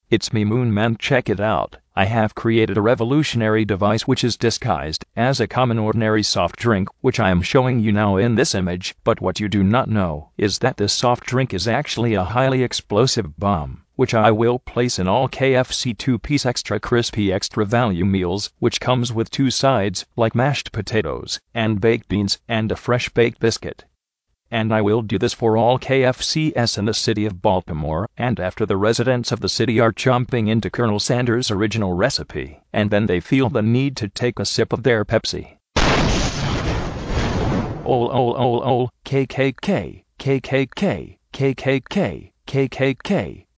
It's me, Moon Man. Check it out. I have created a revolutionary device which is disguised as a common ordinary soft drink, which I am showing you now in this image. But what you do not know is that this soft drink is actually a highly explosive bomb, which I will place in all KFC 2-piece extra crispy extra value meals, which comes with 2 sides, like mashed potatoes and baked beans and a fresh baked biscuit. And I will do this for all KFCs in the city of Baltimore, and after the residents of the city are jumping into Colonel Sanders' original recipe, and then they feel the need to take a sip of their Pepsi. KKK, KKK, KKK, KKK.